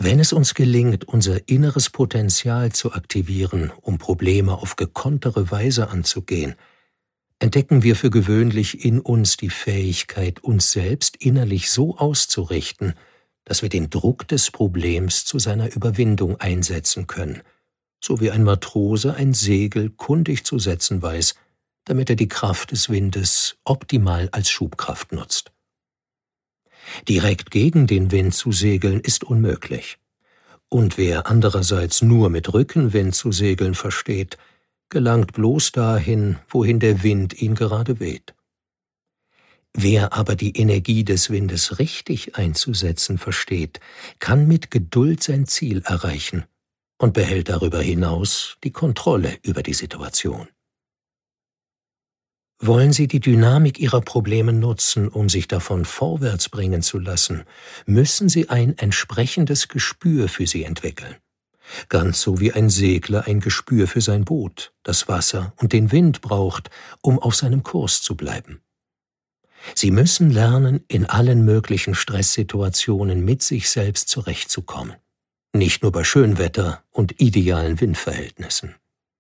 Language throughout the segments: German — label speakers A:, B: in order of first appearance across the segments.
A: Wenn es uns gelingt, unser inneres Potenzial zu aktivieren, um Probleme auf gekonntere Weise anzugehen, entdecken wir für gewöhnlich in uns die Fähigkeit, uns selbst innerlich so auszurichten, dass wir den Druck des Problems zu seiner Überwindung einsetzen können, so wie ein Matrose ein Segel kundig zu setzen weiß, damit er die Kraft des Windes optimal als Schubkraft nutzt. Direkt gegen den Wind zu segeln ist unmöglich. Und wer andererseits nur mit Rückenwind zu segeln versteht, gelangt bloß dahin, wohin der Wind ihn gerade weht. Wer aber die Energie des Windes richtig einzusetzen versteht, kann mit Geduld sein Ziel erreichen und behält darüber hinaus die Kontrolle über die Situation. Wollen Sie die Dynamik Ihrer Probleme nutzen, um sich davon vorwärts bringen zu lassen, müssen Sie ein entsprechendes Gespür für sie entwickeln. Ganz so wie ein Segler ein Gespür für sein Boot, das Wasser und den Wind braucht, um auf seinem Kurs zu bleiben. Sie müssen lernen, in allen möglichen Stresssituationen mit sich selbst zurechtzukommen. Nicht nur bei Schönwetter und idealen Windverhältnissen.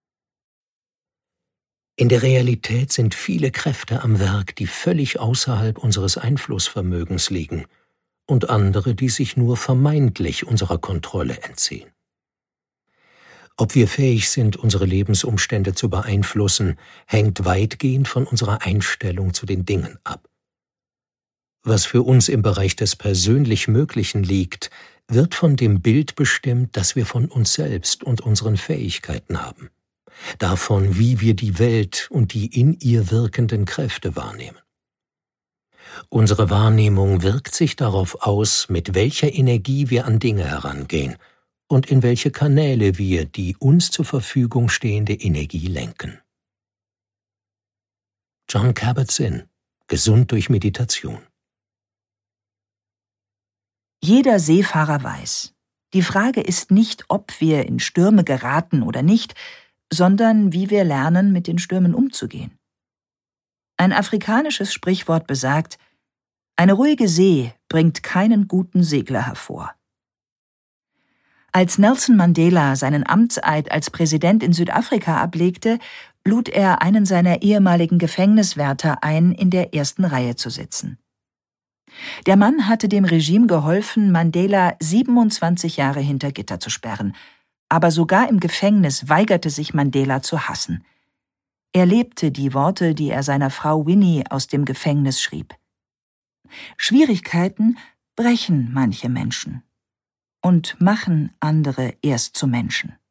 A: In der Realität sind viele Kräfte am Werk, die völlig außerhalb unseres Einflussvermögens liegen, und andere, die sich nur vermeintlich unserer Kontrolle entziehen. Ob wir fähig sind, unsere Lebensumstände zu beeinflussen, hängt weitgehend von unserer Einstellung zu den Dingen ab. Was für uns im Bereich des persönlich Möglichen liegt, wird von dem Bild bestimmt, das wir von uns selbst und unseren Fähigkeiten haben. Davon, wie wir die Welt und die in ihr wirkenden Kräfte wahrnehmen. Unsere Wahrnehmung wirkt sich darauf aus, mit welcher Energie wir an Dinge herangehen und in welche Kanäle wir die uns zur Verfügung stehende Energie lenken. Jon Kabat-Zinn, Gesund durch Meditation.
B: Jeder Seefahrer weiß, die Frage ist nicht, ob wir in Stürme geraten oder nicht, sondern wie wir lernen, mit den Stürmen umzugehen. Ein afrikanisches Sprichwort besagt, eine ruhige See bringt keinen guten Segler hervor. Als Nelson Mandela seinen Amtseid als Präsident in Südafrika ablegte, lud er einen seiner ehemaligen Gefängniswärter ein, in der ersten Reihe zu sitzen. Der Mann hatte dem Regime geholfen, Mandela 27 Jahre hinter Gitter zu sperren, aber sogar im Gefängnis weigerte sich Mandela zu hassen. Er lebte die Worte, die er seiner Frau Winnie aus dem Gefängnis schrieb. Schwierigkeiten brechen manche Menschen und machen andere erst zu Menschen.